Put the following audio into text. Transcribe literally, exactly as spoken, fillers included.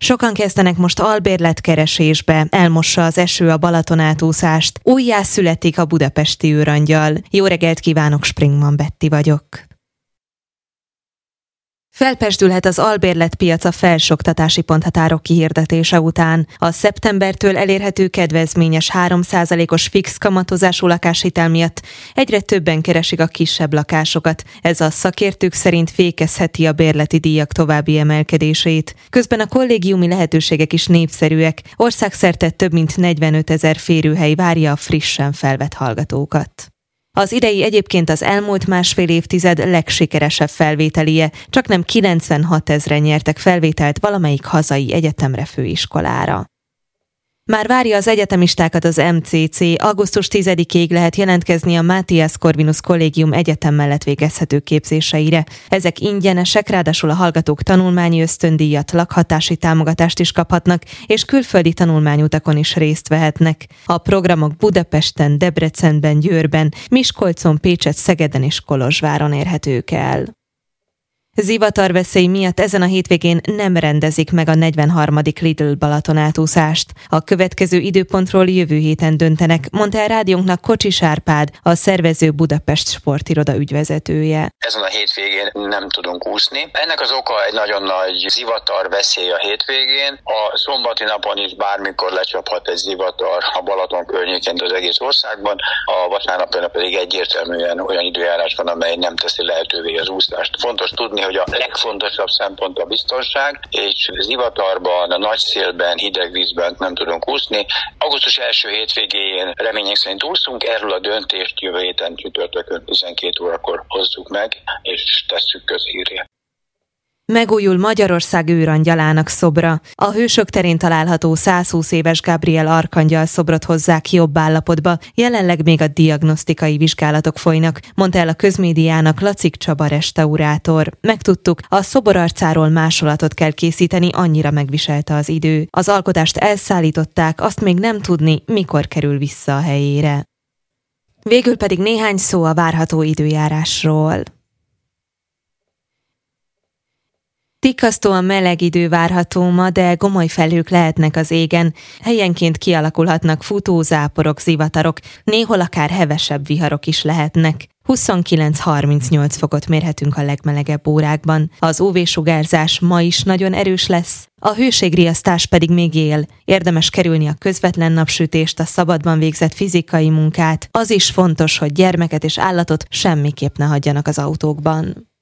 Sokan kezdenek most albérletkeresésbe, elmossa az eső a Balaton átúszást, újjá születik a budapesti őrangyal. Jó reggelt kívánok, Springman Betti vagyok. Felpezsdülhet az albérletpiac a felsoktatási ponthatárok kihirdetése után. A szeptembertől elérhető kedvezményes három százalékos fix kamatozású lakáshitel miatt egyre többen keresik a kisebb lakásokat. Ez a szakértők szerint fékezheti a bérleti díjak további emelkedését. Közben a kollégiumi lehetőségek is népszerűek. Országszerte több mint negyvenöt ezer férőhely várja a frissen felvett hallgatókat. Az idei egyébként az elmúlt másfél évtized legsikeresebb felvételie, csaknem kilencvenhat ezren nyertek felvételt valamelyik hazai egyetemre, főiskolára. Már várja az egyetemistákat az em cé cé, augusztus tizedikéig lehet jelentkezni a Matthias Corvinus Kollégium egyetem mellett végezhető képzéseire. Ezek ingyenesek, ráadásul a hallgatók tanulmányi ösztöndíjat, lakhatási támogatást is kaphatnak, és külföldi tanulmányutakon is részt vehetnek. A programok Budapesten, Debrecenben, Győrben, Miskolcon, Pécset, Szegeden és Kolozsváron érhetők el. Zivatarveszély miatt ezen a hétvégén nem rendezik meg a negyvenharmadik Lidl Balaton átúszást. A következő időpontról jövő héten döntenek, mondta el rádiónknak Kocsis Árpád, a szervező Budapest sportiroda ügyvezetője. Ezen a hétvégén nem tudunk úszni. Ennek az oka egy nagyon nagy zivatarveszély a hétvégén. A szombati napon is bármikor lecsaphat egy zivatar a Balaton környékén az egész országban. A vasárnapon pedig egyértelműen olyan időjárás van, amely nem teszi lehetővé az úszást. Fontos tudni, hogy a legfontosabb szempont a biztonság, és zivatarban, a nagy szélben, hideg vízben nem tudunk úszni. Augusztus első hétvégén remények szerint úszunk, erről a döntést jövő héten csütörtökön tizenkét órakor hozzuk meg, és tesszük közhírré. Megújul Magyarország őrangyalának szobra. A Hősök terén található százhúsz éves Gabriel arkangyal szobrot hozzák jobb állapotba, jelenleg még a diagnosztikai vizsgálatok folynak, mondta el a közmédiának Lacik Csaba restaurátor. Megtudtuk, a szobor arcáról másolatot kell készíteni, annyira megviselte az idő. Az alkotást elszállították, azt még nem tudni, mikor kerül vissza a helyére. Végül pedig néhány szó a várható időjárásról. Tikkasztóan meleg idő várható ma, de gomoly felhők lehetnek az égen. Helyenként kialakulhatnak futózáporok, zivatarok, néhol akár hevesebb viharok is lehetnek. huszonkilenc-harmincnyolc fokot mérhetünk a legmelegebb órákban. Az ú vé-sugárzás ma is nagyon erős lesz, a hőségriasztás pedig még él. Érdemes kerülni a közvetlen napsütést, a szabadban végzett fizikai munkát. Az is fontos, hogy gyermeket és állatot semmiképp ne hagyjanak az autókban.